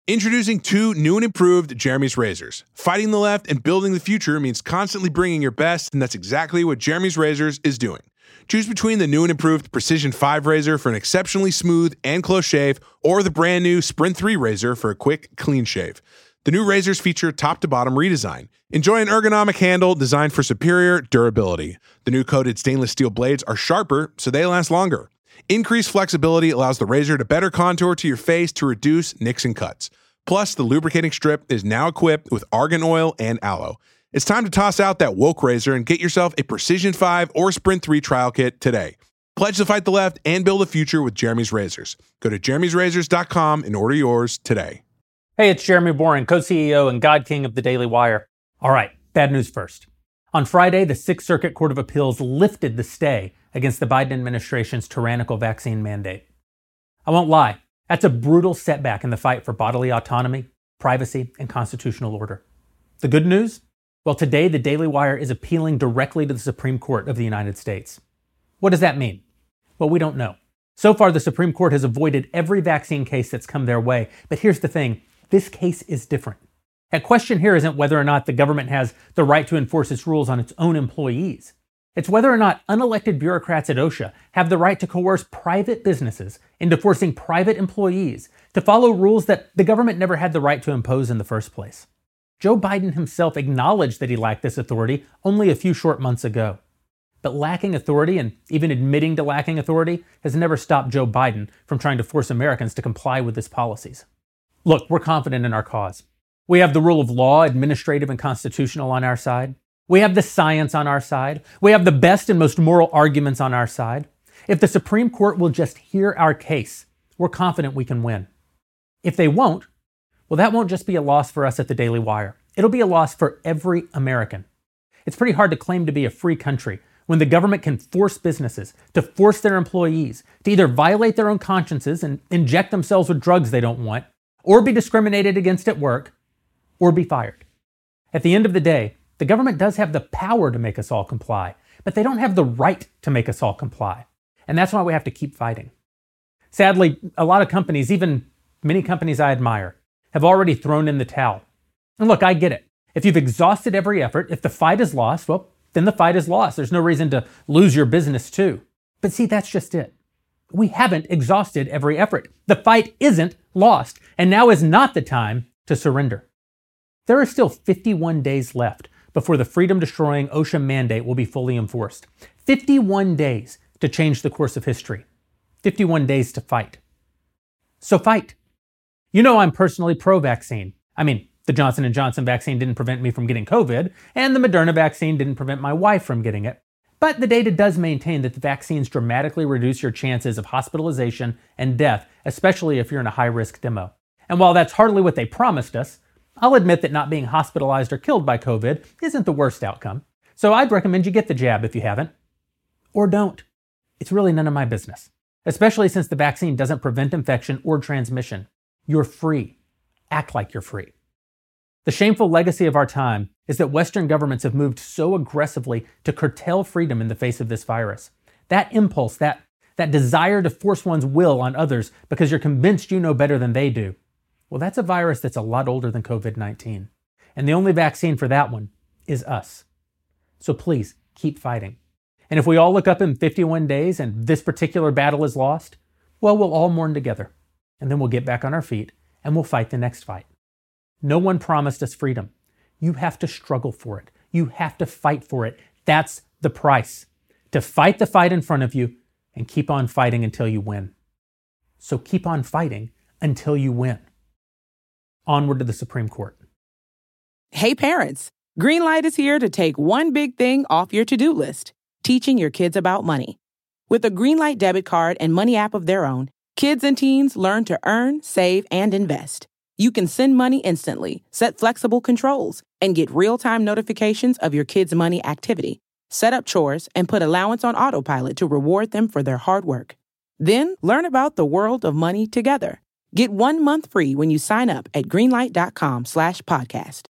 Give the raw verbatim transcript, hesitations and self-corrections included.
Introducing two new and improved Jeremy's razors. Fighting the left and building the future means constantly bringing your best, and that's exactly what Jeremy's Razors is doing. Choose between the new and improved Precision five razor for an exceptionally smooth and close shave, or the brand new Sprint three razor for a quick, clean shave. The new razors feature top-to-bottom redesign. Enjoy an ergonomic handle designed for superior durability. The new coated stainless steel blades are sharper, so they last longer. Increased flexibility allows the razor to better contour to your face to reduce nicks and cuts. Plus, the lubricating strip is now equipped with argan oil and aloe. It's time to toss out that woke razor and get yourself a Precision five or Sprint three trial kit today. Pledge to fight the left and build a future with Jeremy's Razors. Go to jeremy's razors dot com and order yours today. Hey, it's Jeremy Boring, co-C E O and God King of the Daily Wire. All right, bad news first. On Friday, the Sixth Circuit Court of Appeals lifted the stay against the Biden administration's tyrannical vaccine mandate. I won't lie, that's a brutal setback in the fight for bodily autonomy, privacy, and constitutional order. The good news? Well, today the Daily Wire is appealing directly to the Supreme Court of the United States. What does that mean? Well, we don't know. So far, the Supreme Court has avoided every vaccine case that's come their way. But here's the thing. This case is different. At question here isn't whether or not the government has the right to enforce its rules on its own employees. It's whether or not unelected bureaucrats at OSHA have the right to coerce private businesses into forcing private employees to follow rules that the government never had the right to impose in the first place. Joe Biden himself acknowledged that he lacked this authority only a few short months ago. But lacking authority, and even admitting to lacking authority, has never stopped Joe Biden from trying to force Americans to comply with his policies. Look, we're confident in our cause. We have the rule of law, administrative and constitutional, on our side. We have the science on our side. We have the best and most moral arguments on our side. If the Supreme Court will just hear our case, we're confident we can win. If they won't, well, that won't just be a loss for us at the Daily Wire. It'll be a loss for every American. It's pretty hard to claim to be a free country when the government can force businesses to force their employees to either violate their own consciences and inject themselves with drugs they don't want, or be discriminated against at work, or be fired. At the end of the day, the government does have the power to make us all comply, but they don't have the right to make us all comply. And that's why we have to keep fighting. Sadly, a lot of companies, even many companies I admire, have already thrown in the towel. And look, I get it. If you've exhausted every effort, if the fight is lost, well, then the fight is lost. There's no reason to lose your business too. But see, that's just it. We haven't exhausted every effort. The fight isn't lost, and now is not the time to surrender. There are still fifty-one days left before the freedom-destroying OSHA mandate will be fully enforced. fifty-one days to change the course of history. fifty-one days to fight. So fight. You know I'm personally pro-vaccine. I mean, the Johnson and Johnson vaccine didn't prevent me from getting COVID, and the Moderna vaccine didn't prevent my wife from getting it. But the data does maintain that the vaccines dramatically reduce your chances of hospitalization and death, especially if you're in a high-risk demo. And while that's hardly what they promised us, I'll admit that not being hospitalized or killed by COVID isn't the worst outcome. So I'd recommend you get the jab if you haven't. Or don't. It's really none of my business. Especially since the vaccine doesn't prevent infection or transmission. You're free. Act like you're free. The shameful legacy of our time is that Western governments have moved so aggressively to curtail freedom in the face of this virus. That impulse, that, that desire to force one's will on others because you're convinced you know better than they do, well, that's a virus that's a lot older than covid nineteen. And the only vaccine for that one is us. So please, keep fighting. And if we all look up in fifty-one days and this particular battle is lost, well, we'll all mourn together. And then we'll get back on our feet and we'll fight the next fight. No one promised us freedom. You have to struggle for it. You have to fight for it. That's the price. To fight the fight in front of you and keep on fighting until you win. So keep on fighting until you win. Onward to the Supreme Court. Hey parents, Greenlight is here to take one big thing off your to-do list, teaching your kids about money. With a Greenlight debit card and money app of their own, kids and teens learn to earn, save, and invest. You can send money instantly, set flexible controls, and get real-time notifications of your kids' money activity. Set up chores and put allowance on autopilot to reward them for their hard work. Then learn about the world of money together. Get one month free when you sign up at greenlight.com slash podcast.